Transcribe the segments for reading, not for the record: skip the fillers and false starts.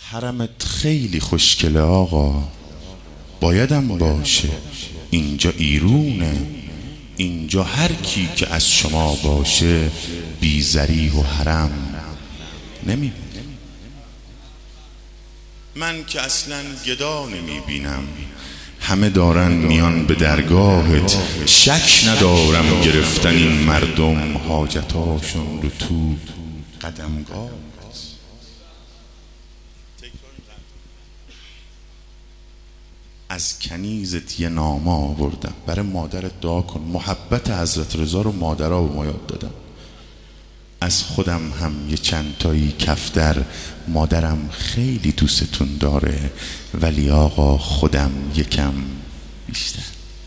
حرمت خیلی خوشگله آقا، بایدم باشه. اینجا ایرونه، اینجا هر کی که از شما باشه بی ذریح و حرم نمی. من که اصلا گدا نمی بینم، همه دارن میان به درگاهت، شک ندارم گرفتن این مردم حاجتاشون رو تو قدمگاهت. از کنیزت یه نامه آوردم، برای مادرت دعا کن. محبت حضرت رضا رو مادرها به ما یاد دادم. از خودم هم یه چند تایی کفتر، مادرم خیلی دوستتون داره، ولی آقا خودم یکم بیشتر.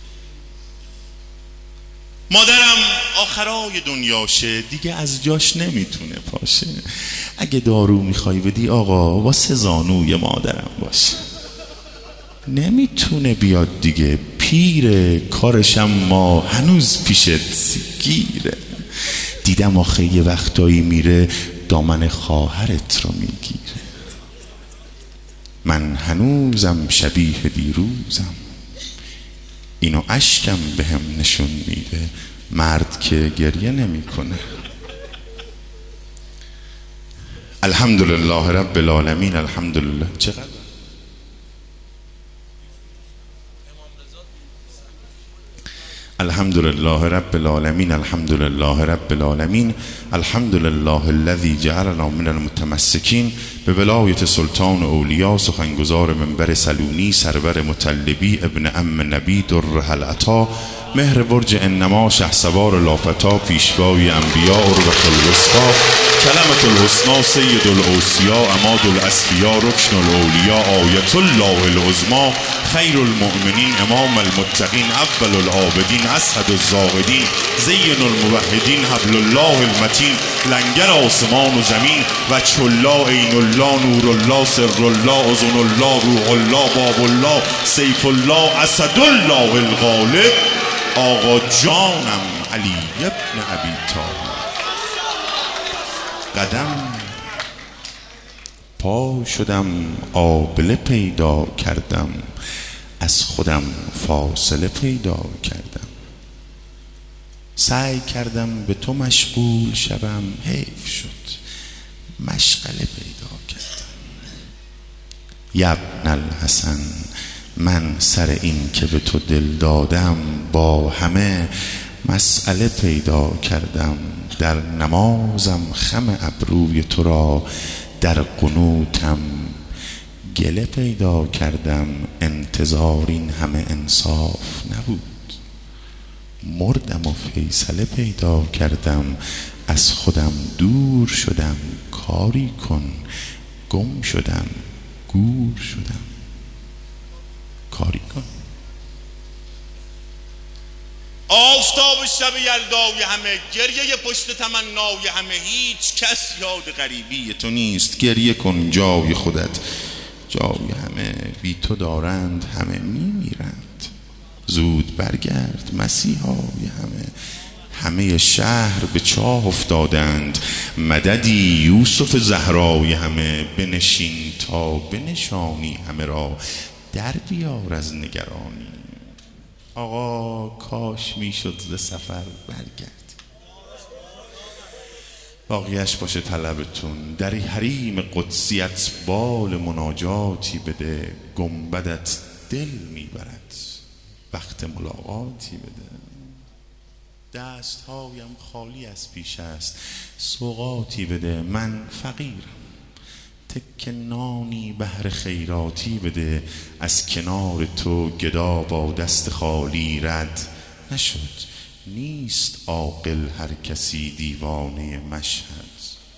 مادرم آخرای دنیاشه، دیگه از جاش نمیتونه پاشه. اگه دارو میخوای بدی آقا واسه زانوی مادرم باشه. نمیتونه بیاد دیگه، پیره، کارشم ما هنوز پیشت گیره. دیدم آخه یه وقتایی میره دامن خواهرت رو میگیره. من هنوزم شبیه دیروزم، اینو اشکم بهم نشون میده. مرد که گریه نمیکنه. الحمدلله رب العالمین. الحمدلله. چقدر الحمدلله رب العالمین. الحمدلله رب العالمین. الحمدلله الذی جعلنا من المتمسکین به ولایت سلطان اولیا. سخنگزار منبر سلونی، سرور مطلبی، ابن ام نبی، در العطا، مهر برج انما، شهسوار لافتا، پیشوای انبیاء، اروة الوسطی، کلمة الحسنی، سید الاوصیا، عماد الاصفیا، رکن الاولیا، آیت الله العظمی، خیر المؤمنین، امام المتقین، اول العابدین، اسعد الزاهدین، زین الموحدین، حبل الله المتین، لنگر آسمان و زمین، وجه الله، عین الله، نور الله، سر الله، اذن الله، روح الله، باب الله، سیف الله، اسد الله الغالب، آقا جانم علی ابن ابی طالب. قدم پا شدم، آبله پیدا کردم، از خودم فاصله پیدا کردم. سعی کردم به تو مشغول شوم، حیف شد، مشغله پیدا کردم. یبن الحسن، من سر این که به تو دل دادم با همه مسئله پیدا کردم. در نمازم خم ابروی تو را، در قنوتم گله پیدا کردم. انتظار این همه انصاف نبود، مردم و فیصله پیدا کردم. از خودم دور شدم، کاری کن، گم شدم، گور شدم، کاری کن. آفتاب شب یلدای همه، گریه پشت تمنای همه، هیچ کس یاد غریبی تو نیست. گریه کن جای خودت، جای همه بی تو دارند همه میمیرند. زود برگرد مسیحای همه، همه شهر به چاه افتادند. مددی یوسف زهرای همه، بنشین تا بنشانی همه را، در بیار از نگرانی. آقا کاش میشد ز سفر برگرد، باقیش باشه طلبتون. در حریم قدسیت بال مناجاتی بده، گنبدت دل میبرد وقت ملاقاتی بده. دستهایم خالی از پیش است، سوغاتی بده. من فقیرم، تک نانی بهر خیراتی بده. از کنار تو گدا با دست خالی رد نشد. نیست عاقل هر کسی دیوانه مشهد.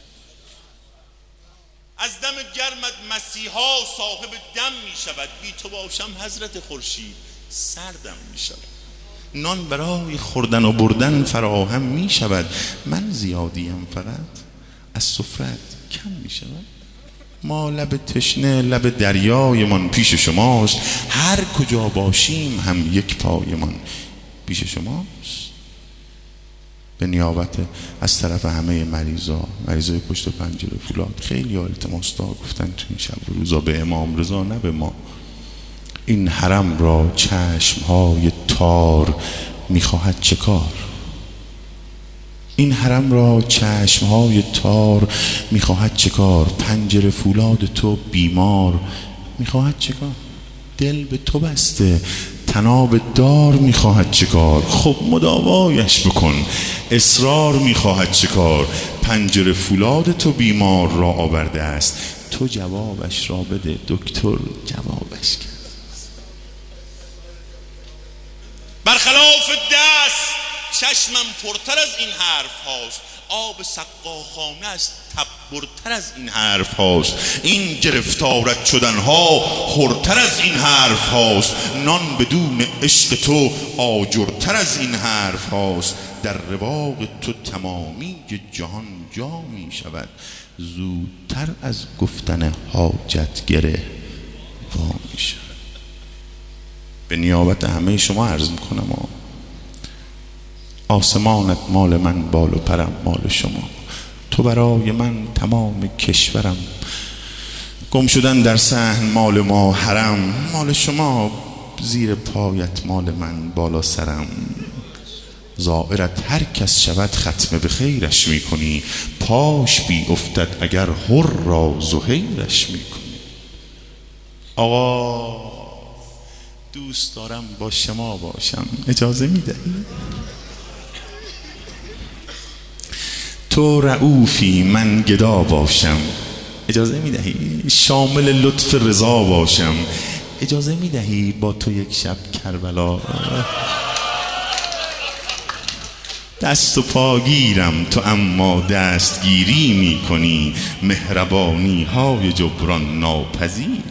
از دم گرمت مسیحا صاحب دم می شود، بی تو باشم حضرت خورشید سردم می شود. نان برای خوردن و بردن فراهم می شود، من زیادیم فقط از سفرت کم می شود. ما لب تشنه لب دریایمان پیش شماست، هر کجا باشیم هم یک پایمان پیش شماست. به نیابت از طرف همه مریضای پشت پنجره فولاد، خیلی التماس دار گفتن تو این شب و روزا به امام رضا، نه به ما: این حرم را چشمهای تار میخواهد چه کار؟ این حرم را چشمهای تار میخواهد چه کار؟ پنجره فولاد تو بیمار میخواهد چه کار؟ دل به تو بسته تناب دار میخواهد چه کار؟ خب مداوایش بکن، اصرار میخواهد چه کار؟ پنجره فولاد تو بیمار را آورده است، تو جوابش را بده. دکتر جوابش کرد. برخلاف دست چشمم پرتر از این حرف هاست، آب سقاخانه است تبرتر از این حرف هاست، این گرفتارت شدن ها خورتر از این حرف هاست، نان بدون عشق تو آجرتر از این حرف هاست، در رواق تو تمامی جهان جا می شود، زودتر از گفتن حاجت گره وا می شود. به نیابت همه شما عرض میکنم آسمانت مال من، بال و پرم مال شما، تو برای من تمام کشورم، گم شدن در صحن مال ما، حرم مال شما، زیر پایت مال من بالا سرم، زائرت هر کس شود ختم به خیرش میکنی، پاش بی افتد اگر حر را زهیرش میکنی. آقا دوست دارم با شما باشم، اجازه میدهی؟ تو رؤوفی من گدا باشم، اجازه میدهی؟ شامل لطف رضا باشم، اجازه میدهی با تو یک شب کربلا؟ دست و پاگیرم تو اما دستگیری میکنی، مهربانی های جبران ناپذیری.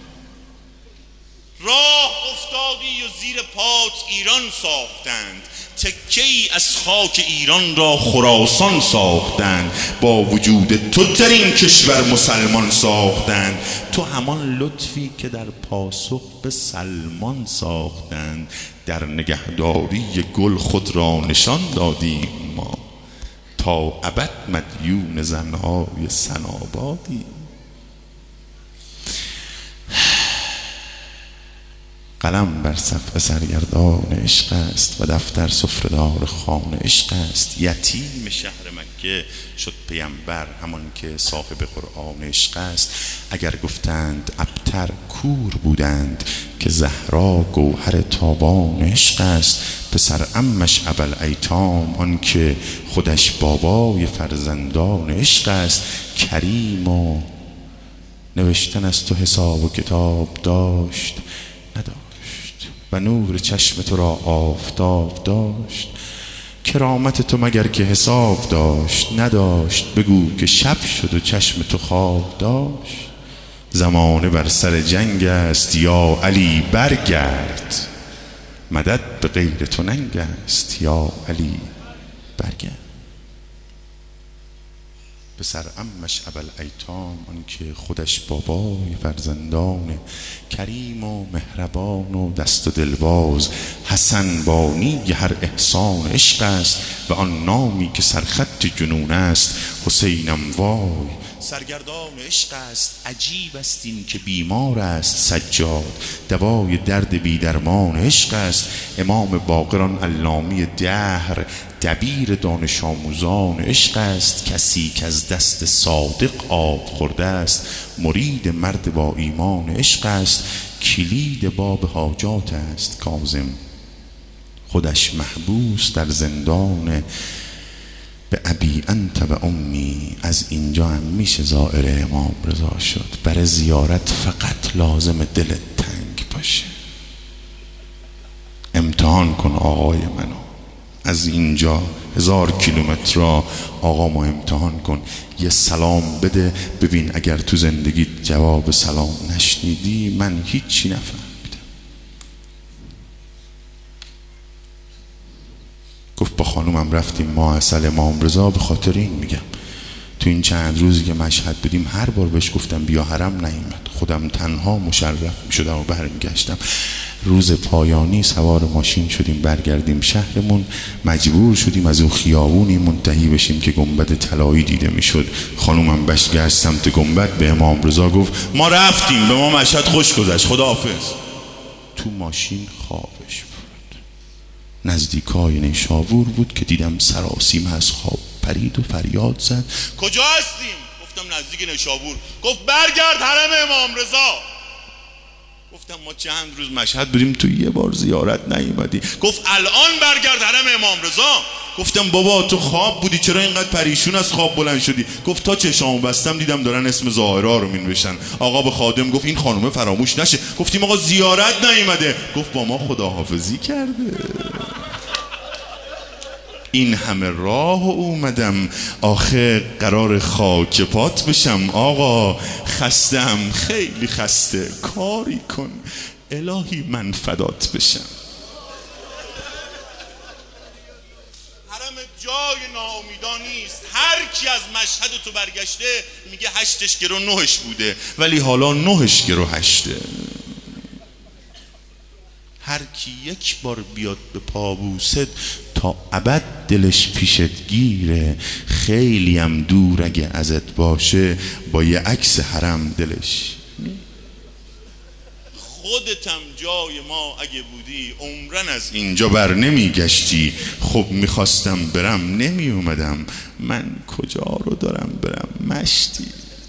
راه افتادی و زیر پات ایران ساختند، تکه‌ای از خاک ایران را خراسان ساختند، با وجود تو در این کشور مسلمان ساختند، تو همان لطفی که در پاسخ به سلمان ساختند، در نگهداری گل خود را نشان دادیم ما، تا ابد مدیون زنهای سنابادیم. قلم بر صفحه سرگردان عشق است و دفتر سفره‌دار خوان عشق است، یتیم شهر مکه شد پیامبر همان که صاحب قرآن عشق است، اگر گفتند ابتر کور بودند که زهرا گوهر تابان عشق است، پسر عمش ابوالایتام آن که خودش بابای فرزندان عشق است، کریم و نوشتن از تو حساب و کتاب داشت نداشت و نور چشم تو را آفتاب داشت، کرامت تو مگر که حساب داشت نداشت، بگو که شب شد و چشم تو خواب داشت، زمانه بر سر جنگ است یا علی برگرد، مدد به غیر تو ننگ است یا علی برگرد. پسر عمش ابوالایتام آن که خودش بابای فرزندان کریم و مهربان و دست و دلباز، حسن بانی هر احسان عشق است و آن نامی که سرخط جنون است، حسینم وای سرگردان عشق است، عجیب است این که بیمار است سجاد، دوای درد بی درمان عشق است، امام باقران علامی دهر دبیر دانش آموزان عشق است، کسی که از دست صادق آب خورده است، مرید مرد با ایمان عشق است، کلید باب حاجات است کاظم، خودش محبوس در زندان به ابی انت و امی. از اینجا هم میشه زائر امام رضا شد، برای زیارت فقط لازم دلت تنگ باشه. امتحان کن آقای منو، از اینجا 1000 کیلومتر را آقا ما امتحان کن، یه سلام بده ببین اگر تو زندگیت جواب سلام نشنیدی من هیچی نفهمیدم. گفت با خانومم رفتیم ما اصل امام رضا، به خاطر این میگم تو این چند روزی که مشهد بودیم هر بار بهش گفتم بیا حرم نیومد، خودم تنها مشرف میشدم و برمیگشتم. روز پایانی سوار ماشین شدیم برگردیم شهرمون، مجبور شدیم از اون خیابونی منتهی بشیم که گنبد طلایی دیده میشد. خانومم گشت سمت گنبد، به امام رضا گفت ما رفتیم، به ما مشهد خوش گذشت، خداحافظ. تو ماشین خوابش بود. نزدیکای نیشابور بود که دیدم سراسیمه از خواب پرید و فریاد زد کجا هستیم؟ گفتم نزدیک نیشابور. گفت برگرد حرم امام رضا. گفتم ما چند روز مشهد بریم تو یه بار زیارت نیومدی. گفت الان برگرد حرم امام رضا. گفتم بابا تو خواب بودی، چرا اینقدر پریشون از خواب بلند شدی؟ گفت تا چشامو بستم دیدم دارن اسم ظاهرا رو مینوشتن. آقا به خادم گفت این خانومه فراموش نشه. گفتیم آقا زیارت نیومده. گفت با ما خداحافظی کرده. این همه راه اومدم، آخه قرار خاک پات بشم. آقا خستم، خیلی خسته، کاری کن الهی من فدات بشم. حرم جای ناامیدان نیست. هر کی از مشهد تو برگشته میگه 8 گرو 9 بوده، ولی حالا 9 گرو 8. هر کی یک بار بیاد به پابوست تا ابد دلش پیشت گیره. خیلی هم دور اگه ازت باشه با یه عکس حرم دلش. خودتم جای ما اگه بودی عمرن از اینجا بر نمی گشتی. خب میخواستم برم نمی اومدم، من کجا رو دارم برم مشتی.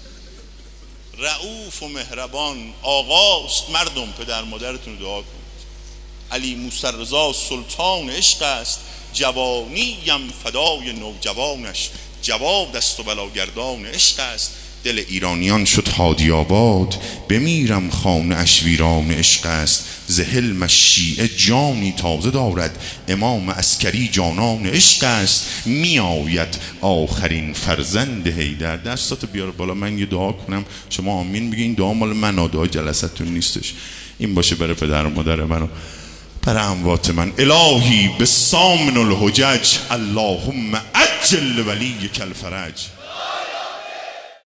رؤوف و مهربان آقاست، مردم پدر مادرتون رو دعا کنید. علی موسی رضا سلطان عشق است، جوانیم فدای نوجوانش. جواد است و بلاگردان عشق است. دل ایرانیان شد هادی آباد، بمیرم خانه اش ویران عشق است. ز حلم شیعه جانی تازه دارد، امام عسکری جانان عشق است. می آید آخرین فرزند حیدر. دستاتو بیار بالا من یه دعا کنم، شما آمین بگین. دعا مال من، دعا جلستون نیستش. این باشه برای پدر و مادر منو، برای اموات من. الهی به سامن الحجج، اللهم عجل ولیک الفرج.